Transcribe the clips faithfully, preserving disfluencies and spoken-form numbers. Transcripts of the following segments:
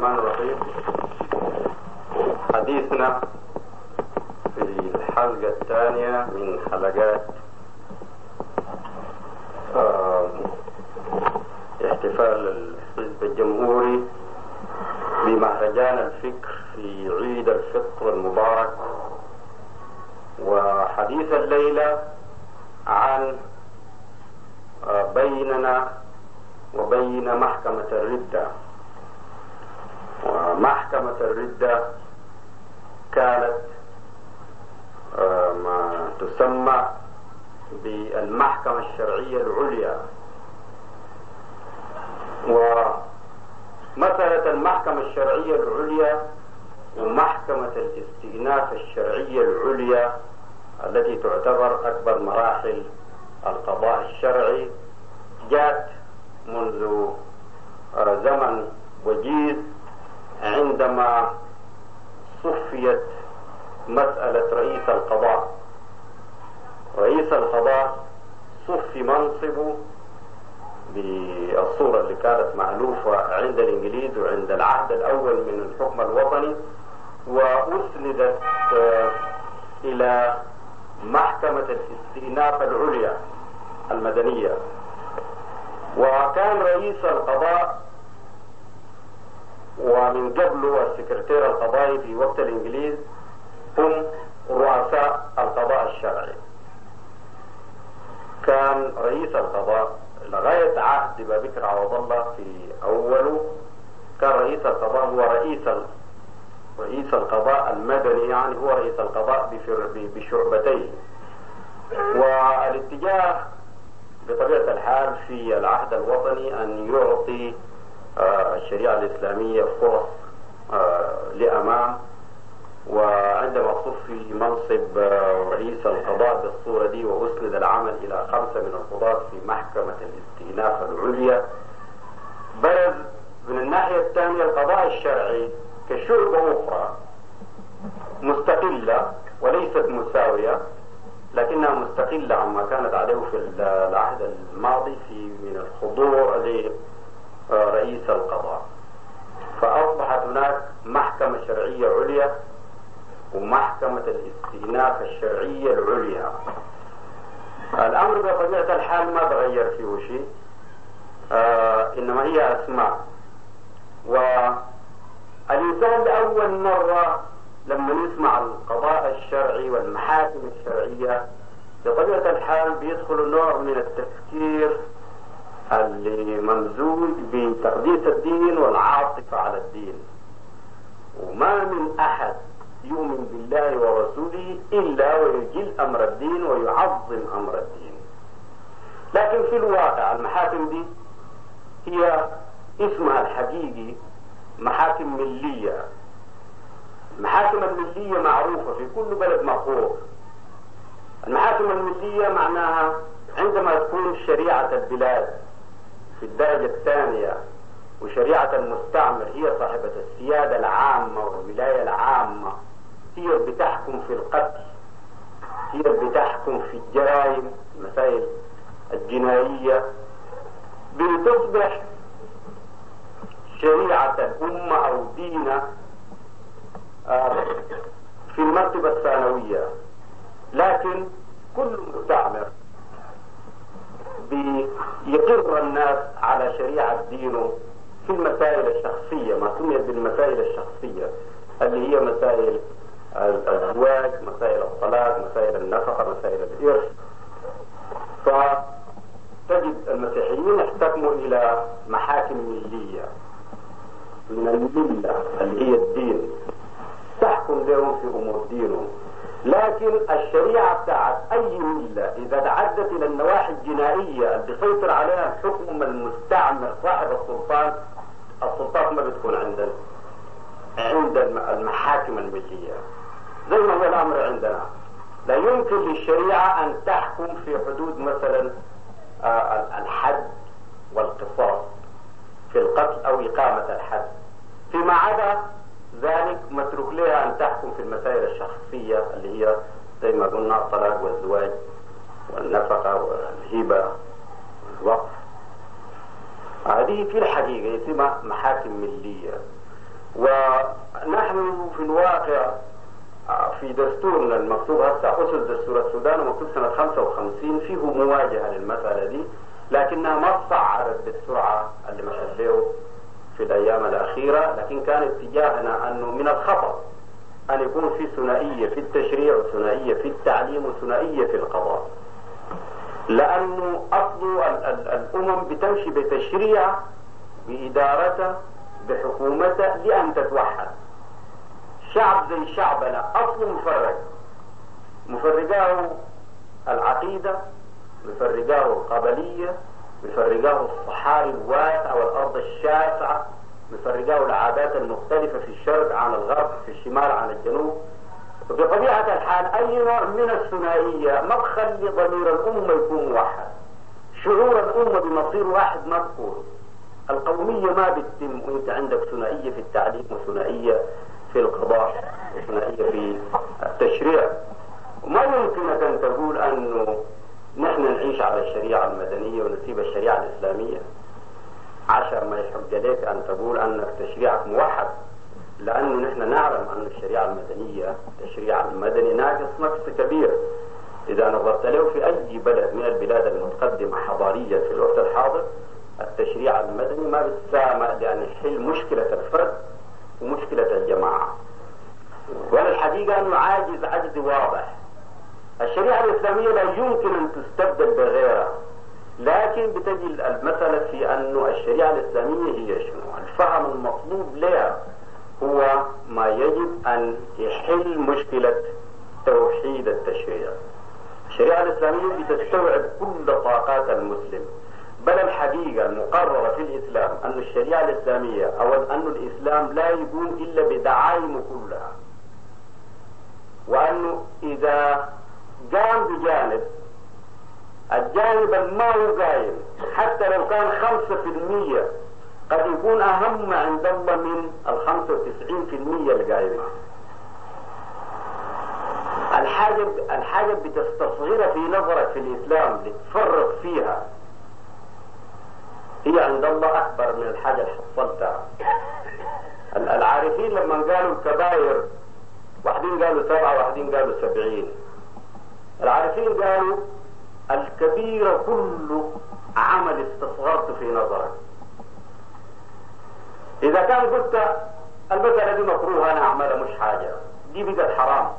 الرحمن الرحيم. حديثنا في الحلقة الثانية من حلقات احتفال الحزب الجمهوري بمهرجان الفكر في عيد الفطر المبارك. وحديث الليلة عن بيننا وبين محكمة الردة. ومحكمة الردة كانت ما تسمى بالمحكمة الشرعية العليا. ومسألة المحكمة الشرعية العليا ومحكمة الاستئناف الشرعية العليا التي تعتبر أكبر مراحل القضاء الشرعي جاءت منذ زمن وجيز عندما صفيت مسألة رئيس القضاء. رئيس القضاء صفي منصبه بالصورة اللي كانت مألوفة عند الإنجليز وعند العهد الأول من الحكم الوطني، وأسندت إلى محكمة الاستئناف العليا المدنية. وكان رئيس القضاء ومن قبله السكرتير القضائي في وقت الإنجليز هم رؤساء القضاء الشرعي. كان رئيس القضاء لغاية عهد بابكر عوض الله في أوله كان رئيس القضاء هو رئيس رئيس القضاء المدني، يعني هو رئيس القضاء بشعبتين. والاتجاه بطبيعة الحال في العهد الوطني أن يعطي الشريعة الإسلامية فرص لأمام. وعندما صفي منصب رئيس القضاء بالصورة دي وأسند العمل إلى خمسة من القضاة في محكمة الاستئناف العليا، برز من الناحية الثانية القضاء الشرعي كشعبة أخرى مستقلة وليست مساوية، لكنها مستقلة عما كانت عليه في العهد الماضي في من الخضوع لرئيس القضاء. فأصبحت هناك محكمة شرعية عليا ومحكمة الاستئناف الشرعية العليا. الأمر بطبيعة الحال ما تغير فيه شيء، آه إنما هي أسماء. والإنسان لأول مرة لما يسمع القضاء الشرعي والمحاكم الشرعية بطبيعة الحال بيدخل نوع من التفكير اللي ممزوج بتقديس الدين والعاطفة على الدين. وما من أحد يؤمن بالله ورسوله إلا ويجل أمر الدين ويعظم أمر الدين. لكن في الواقع المحاكم دي هي اسمها الحقيقي محاكم ملية. المحاكم الملية معروفة في كل بلد مقهور. المحاكم الملية معناها عندما تكون شريعة البلاد في الدرجة الثانية وشريعة المستعمر هي صاحبة السيادة العامة والولاية العامة، هي اللي بتحكم في القتل، هي اللي بتحكم في الجرائم المسائل الجنائية، بتصبح شريعة الأمة أو دينها في المرتبة الثانوية. لكن كل مستعمر بيقر الناس على شريعة دينه في المسائل الشخصية، ما سميت بالمسائل الشخصية اللي هي مسائل الزواج، مسائل الطلاق، مسائل النفقة، مسائل الإرث. فتجد المسيحيين احتكموا إلى محاكم ملية من الملة اللي هي الدين، تحكم لهم في أمور دينهم. لكن الشريعة بتاعت أي ملة إذا تعدت إلى النواحي الجنائية اللي بيسيطر عليها الحكم المستعمر صاحب السلطان، السلطات ما بتكون عند عند المحاكم الملية. زي ما هو الأمر عندنا، لا يمكن للشريعة أن تحكم في حدود مثلا الحد والقصاص في القتل أو إقامة الحد. فيما عدا ذلك متروك لها أن تحكم في المسائل الشخصية اللي هي زي ما قلنا الطلاق والزواج والنفقة والهبة والوقف. هذه في الحقيقة يسمى محاكم ملية. ونحن في الواقع في دستورنا المكتوب هسه أسس دستور السودان ومكتوب سنة خمسة وخمسين فيه مواجهة للمسألة دي، لكنها ما تصعدت بالسرعة اللي مشت له في الأيام الأخيرة. لكن كان اتجاهنا أنه من الخطأ أن يكون في ثنائية في التشريع وثنائية في التعليم وثنائية في القضاء، لأنه أصل الأمم بتمشي بتشريع بإدارته بحكومته لأن تتوحد. شعب زي شعبنا أصله مفرق، مفرقاه العقيدة، مفرقاه القبلية، مفرقاه الصحاري الواسعة والأرض الشاسعة، مفرقاه العادات المختلفة في الشرق عن الغرب، في الشمال عن الجنوب. وبطبيعة الحال أي نوع من الثنائية ما بخلي ضمير الأمة يكون موحد، شعور الأمة بمصير واحد ما بكون. القومية ما بتتم وانت عندك ثنائية في التعليم وثنائية في القضاء وثنائية في التشريع. وما يمكنك أن تقول أنه نحن نعيش على الشريعة المدنية ونسيب الشريعة الإسلامية عشر ما يحق لك أن تقول أنك تشريعك موحد، لأنه نحن نعلم أن الشريعة المدنية التشريع المدني ناقص نقص كبير. إذا نظرت له في أي بلد من البلاد المتقدمة حضاريا في الوقت الحاضر التشريع المدني ما بتسامح لأن يحل مشكلة الفرد ومشكلة الجماعة. والحقيقة أنه عاجز عجز واضح. الشريعة الإسلامية لا يمكن أن تستبدل بغيرها، لكن بتجي المسألة في أنه الشريعة الإسلامية هي شنو؟ الفهم المطلوب لها هو ما يجب أن يحل مشكلة توحيد التشريع. الشريعة الإسلامية بتستوعب كل طاقات المسلم، بل الحقيقة المقررة في الإسلام أن الشريعة الإسلامية أو أن الإسلام لا يقوم إلا بدعائمه كلها، وأنه إذا قام بجانب الجانب ما هو قايم حتى لو كان خمسة في المية قد يكون أهم عند الله من الخمسة وتسعين في المية القايمة. الحاجة الحاجة بتستصغرها في نظرك في الإسلام لتفرق فيها هي عند الله أكبر من الحاجة اللي حصلتها. العارفين لما قالوا الكبائر واحدين قالوا سبعة واحدين قالوا سبعين. العارفين قالوا الكبيرة كله عمل استصغرته في نظرك. إذا كان قلت المسألة دي مكروهة أنا أعملها مش حاجة، دي بقت حرام.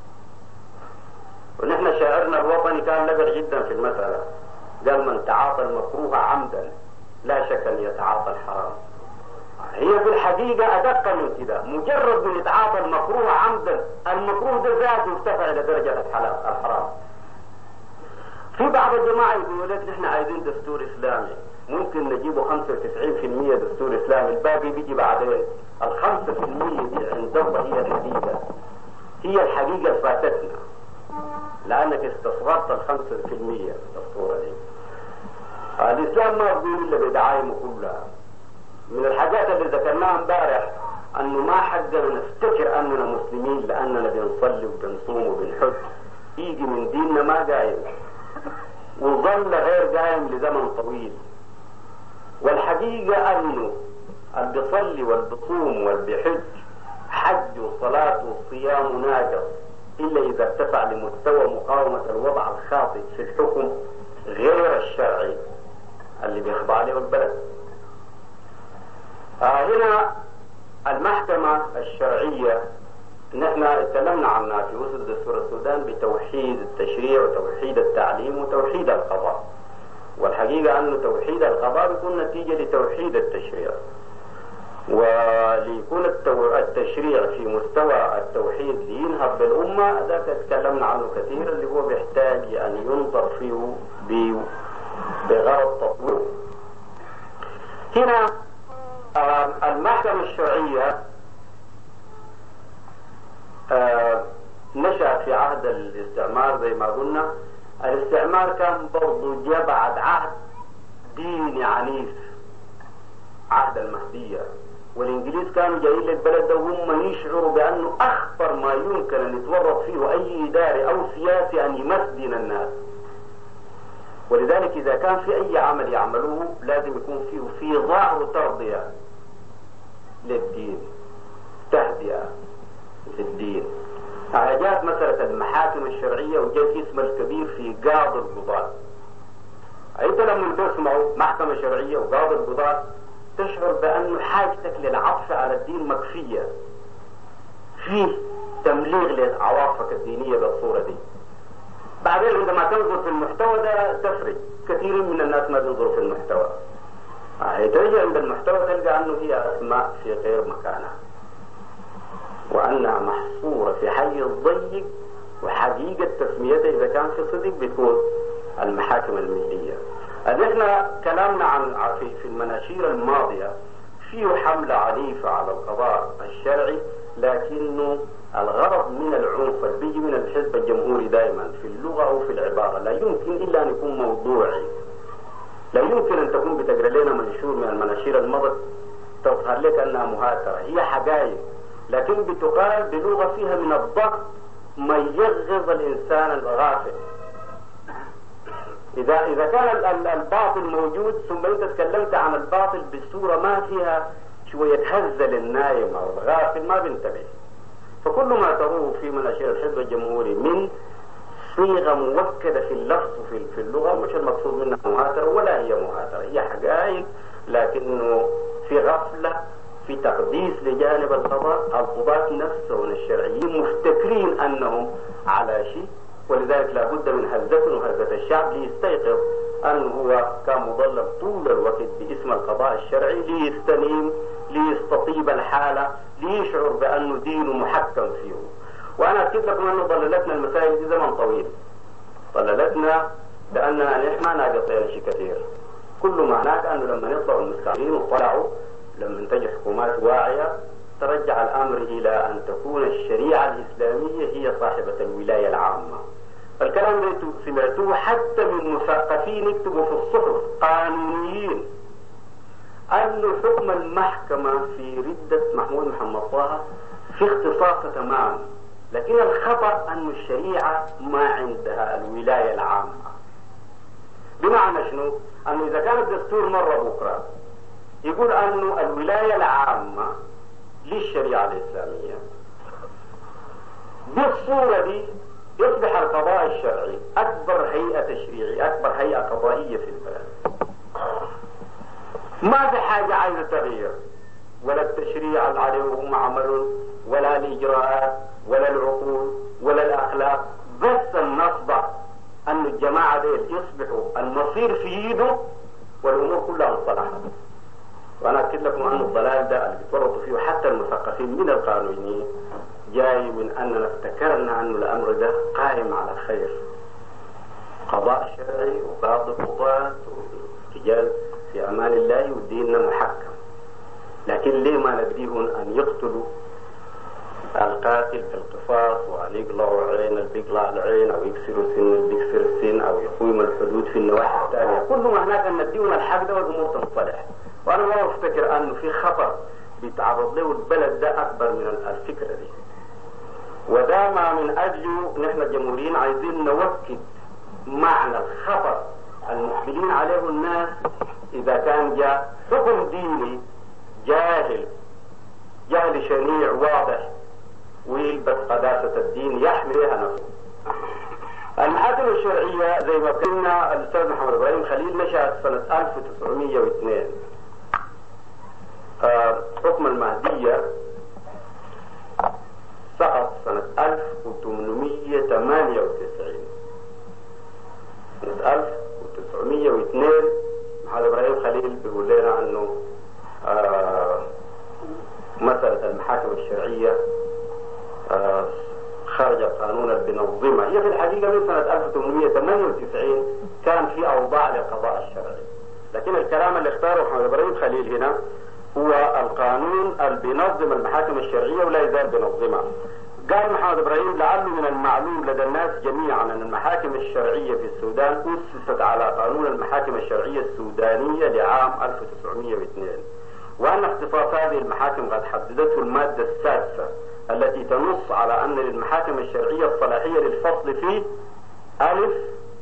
ونحن شاعرنا الوطني كان لبق جدا في المسألة، قال من تعاطى المكروه عمدا لا شك أن يتعاطى الحرام. هي في الحقيقة أدق من كده، مجرد من يتعاطى المكروه عمدا المكروه ده ذاته ارتفع إلى درجة الحرام. في بعض الجماعة يقولوا لك نحن عايزين دستور إسلامي، ممكن نجيبه خمسة وتسعين في المية دستور إسلامي، الباقي بيجي بعدين. الخمسة في المية دي عند الله هي الحقيقة، هي الحقيقة اللي فاتتنا، لأنك استصغرت الخمسة في المية الصورة دي. الإسلام ما يقول إلا بدعائمه كلها. من الحاجات اللي ذكرناها امبارح أنه ما حقنا نفتكر أننا مسلمين لأننا بنصلي وبنصوم وبنحج، يجي من ديننا ما قايم وظل غير قائم لزمن طويل. والحقيقة أنه اللي بيصلي والبصوم والبحج حج وصلاة وصيام ناقص إلا إذا ارتفع لمستوى مقاومة الوضع الخاطئ في الحكم غير الشرعي اللي بيخضع عليه البلد. آه هنا المحكمة الشرعية نحن اتكلمنا عنها في وسط دستور السودان بتوحيد التشريع وتوحيد التعليم وتوحيد القضاء. والحقيقة أن توحيد القضاء بيكون نتيجة لتوحيد التشريع، وليكون التشريع في مستوى التوحيد لينهض بالأمة ذاك تكلمنا عنه كثير، اللي هو بيحتاج أن ينظر فيه بغرض تطوير. هنا المحكمة الشرعية نشأ في عهد الاستعمار زي ما قلنا. الاستعمار كان برضو جاء بعد عهد ديني عنيف، عهد المهدية، والإنجليز كانوا جايين للبلد ده وهم يشعروا بأنه أخطر ما يمكن أن يتورط فيه أي إداري أو سياسي أن يمسدن الناس. ولذلك إذا كان في أي عمل يعملوه لازم يكون فيه في ظاهر ترضية للدين، المحاكم الشرعية وجد اسم الكبير في قاضي القضاة. أنت لما تسمعوا محكمة شرعية وقاضي القضاة تشعر بأن حاجتك للعطف على الدين مكفية، فيه تمليغ لعواطفك الدينية بالصورة دي. بعدين عندما تنظر في المحتوى ده تفرق. كثير من الناس ما بينظروا في المحتوى، تجي عند المحتوى تلقى أنه هي أسماء في غير مكانها، وأنها محصورة في حيز ضيق، وحقيقة تسميتها إذا كان في صدق بتكون المحاكم الملية. احنا كلامنا عن في, في المناشير الماضية فيه حملة عنيفة على القضاء الشرعي، لكنه الغرض من العنف اللي بيجي من الحزب الجمهوري دائما في اللغة أو في العبارة لا يمكن إلا أن يكون موضوعي. لا يمكن أن تكون بتقرأ لنا منشور من المناشير الماضية تظهر لك أنها مهاترة، هي حقائق لكن بتقال بلغة فيها من الضغط ما يغض الإنسان الغافل. إذا إذا كان الباطل موجود ثم أنت تكلمت عن الباطل بصورة ما فيها شوية هزة للنايم أو الغافل ما بينتبه. فكل ما تروه في مناشير الحزب الجمهوري من صيغة موكدة في اللفظ وفي في اللغة مش المقصود منها مهاترة ولا هي مهاترة، هي حقائق لكنه في غفلة، في تقديس لجانب القضاء. القضاة نفسهم الشرعيين مفتكرين أنهم على شيء، ولذلك لا بد من هزة وهزة الشعب ليستيقظ أنه هو كان مضلل طول الوقت باسم القضاء الشرعي، ليستنيم، ليستطيب الحالة، ليشعر بأنه دينه محكم فيه. وأنا أكد لكم أنه ضللتنا المسائل دي زمن طويل، ضللتنا لأننا نحن ناقصين شيء كثير. كل ما هناك أنه لما يطلعوا المستعمرين وطلعوا لما تجي حكومات واعية ترجع الأمر إلى أن تكون الشريعة الإسلامية هي صاحبة الولاية العامة. الكلام ده سمعتوه حتى من مثقفين يكتبوا في الصحف قانونيين أن حكم المحكمة في ردة محمود محمد طه في اختصاصه تمام، لكن الخطأ أن الشريعة ما عندها الولاية العامة. بمعنى شنو؟ أنه إذا كان الدستور مرة بكرة يقول أنه الولاية العامة للشريعة الإسلامية، بالصورة دي يصبح القضاء الشرعي أكبر هيئة تشريعية، أكبر هيئة قضائية في البلد. ما في حاجة عايزة تغيير، ولا التشريع اللي عليهم عمل، ولا الإجراءات، ولا العقول، ولا الأخلاق، بس النصبع أن الجماعة دي يصبحوا المصير في يده والأمور كلها انصلحت. وأنا أكد لكم أن الضلال ده اللي بيتورطوا فيه حتى المثقفين من القانونيين جاي من أننا افتكرنا أن الأمر ده قائم على الخير، قضاء شرعي وقاضي قضاة ورجال في أمان الله وديننا محكم. لكن ليه ما نديهم أن يقتلوا القاتل بالقصاص وأن يقلعوا عين اللي بيقلع العين أو يكسروا سن اللي بيكسر السن أو يقيموا الحدود في النواحي الثانية؟ كل ما هناك أن نديهم الحق ده والأمور تنصلح. وأنا ما أفتكر أنه في خطر بيتعرض له البلد ده أكبر من الفكرة دي، وده ما من أجله نحن الجمهوريين عايزين نوكد معنى الخطر المقبلين عليه الناس إذا كان جاء حكم ديني جاهل، جهل شنيع واضح ويلبس قداسة الدين يحمي بها نفسه. المحاكم الشرعية زي ما قلنا الأستاذ محمد إبراهيم خليل نشأت سنة ألف وتسعمية واثنين. آه حكم المهدية سقط سنة ألف وثمانمية وثمانية وتسعين. سنة ألف وتسعمية واثنين محمد إبراهيم خليل بيقول لنا أنه آه مسألة المحاكم الشرعية آه خارج القانون اللي بينظمها. هي في الحقيقة من سنة ألف وثمانمية وثمانية وتسعين كان في أوضاع للقضاء الشرعي، لكن الكلام اللي اختاره محمد إبراهيم خليل هنا هو القانون اللي بينظم المحاكم الشرعية ولا يزال بينظمها. قال محمد إبراهيم لعله من المعلوم لدى الناس جميعا أن المحاكم الشرعية في السودان أسست على قانون المحاكم الشرعية السودانية لعام ألف وتسعمية واثنين، وأن اختصاص هذه المحاكم قد حددته المادة السادسة التي تنص على أن للمحاكم الشرعية الصلاحية للفصل في ألف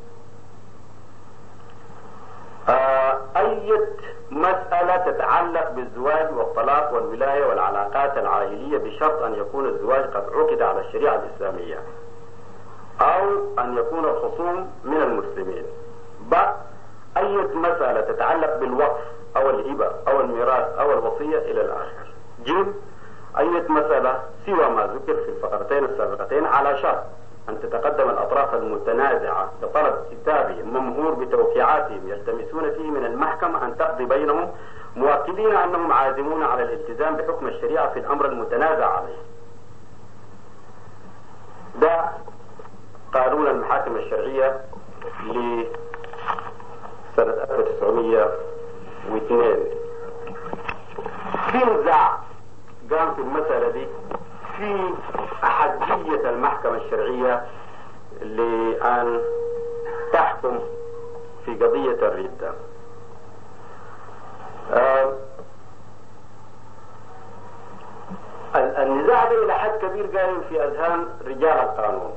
آه أي مسألة تتعلق بالزواج والطلاق والولاية والعلاقات العائلية بشرط أن يكون الزواج قد عقد على الشريعة الإسلامية. أو أن يكون الخصوم من المسلمين. ب أي مسألة تتعلق بالوقف أو الهبة أو الميراث أو الوصية إلى الآخر. ج أي مسألة سوى ما ذكر في الفقرتين السابقتين على شرط أن تتقدم الأطراف المتنازعة بطلب كتابي ممهور بتوقيعاتهم يلتمسون فيه من المحكمة أن تقضي بينهم، مؤكدين أنهم عازمون على الالتزام بحكم الشريعة في الأمر المتنازع عليه. ده قانون المحاكم الشرعية لسنة ألف وتسعمئة واثنين. في نزاع قام في المسألة دي في أحدية المحكمة الشرعية لأن تحكم في قضية الردة. آه النزاع ده إلى حد كبير قائم في أذهان رجال القانون.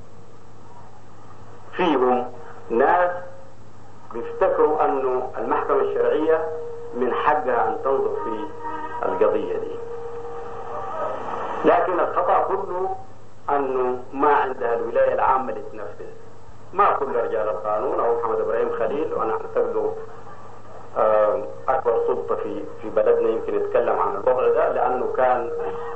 فيهم ناس بيفتكروا أنه المحكمة الشرعية من حقها أن تنظر في القضية دي، لكن الخطأ كله أنه ما عندها الولاية العامة لتنفذ. ما كل رجال القانون أو محمد إبراهيم خليل، وأنا أعتقد أكبر سلطة في في بلدنا يمكن يتكلم عن الوضع ده، لأنه كان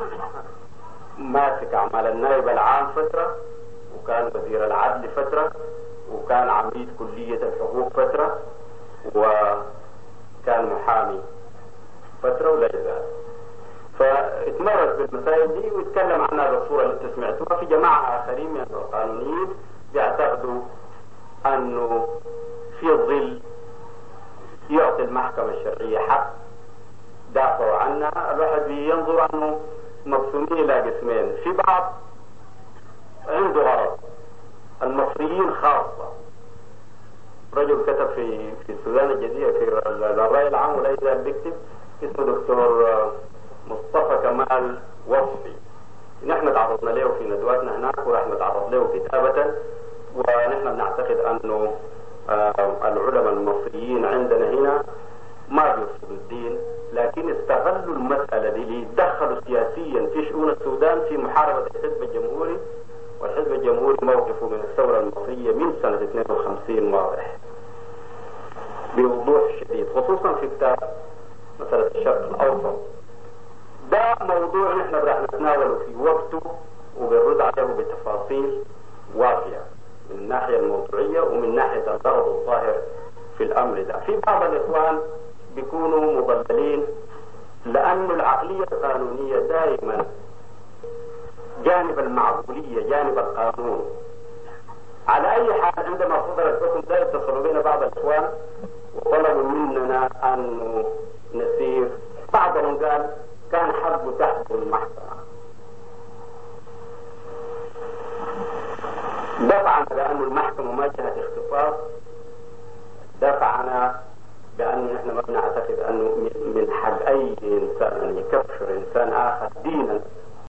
ماسك أعمال النائب العام فترة، وكان وزير العدل فترة، وكان عميد كلية الحقوق فترة، وكان محامي فترة ولا يزال. فاتمرس بالمسائل دي ويتكلم عنها بالصورة اللي انتم سمعتوها. في جماعة آخرين من القانونيين بيعتقدوا أنه في ظل يعطي المحكمة الشرعية حق دافعوا عنها. الواحد ينظر أنه مقسومين إلى قسمين. في بعض عنده غرض، المصريين خاصة. رجل كتب في في السودان الجديدة في الرأي العام ولا يزال بيكتب، اسمه دكتور مصطفى كمال وصفي. نحن تعرضنا له في ندواتنا هناك وراح نتعرض له كتابة، ونحن بنعتقد أنه العلماء المصريين عندنا هنا ما بيرفضوا الدين، لكن استغلوا المسألة دي ليتدخلوا سياسيا في شؤون السودان في محاربة الحزب الجمهوري. والحزب الجمهوري موقفه من الثورة المصرية من سنة اثنين وخمسين واضح بوضوح شديد، خصوصا في كتاب مسألة الشرق الأوسط. ده موضوع نحن راح نتناوله في وقته وبنرد عليه بتفاصيل وافية من الناحية الموضوعية ومن ناحية الغرض الظاهر في الأمر ده. في بعض الإخوان بيكونوا مضللين لأن العقلية القانونية دائما جانب المعقولية، جانب القانون. على أي حال عندما صدر الحكم ده اتصلوا بنا بعض الإخوان وطلبوا مننا أن نسير. بعضهم قال كان حقه تحت المحكمة، دفعنا بأن المحكمة ما جهة اختصاص، دفعنا بأن نحن ما بنعتقد أنه من حق أي إنسان أن يكفر إنسان آخر دينا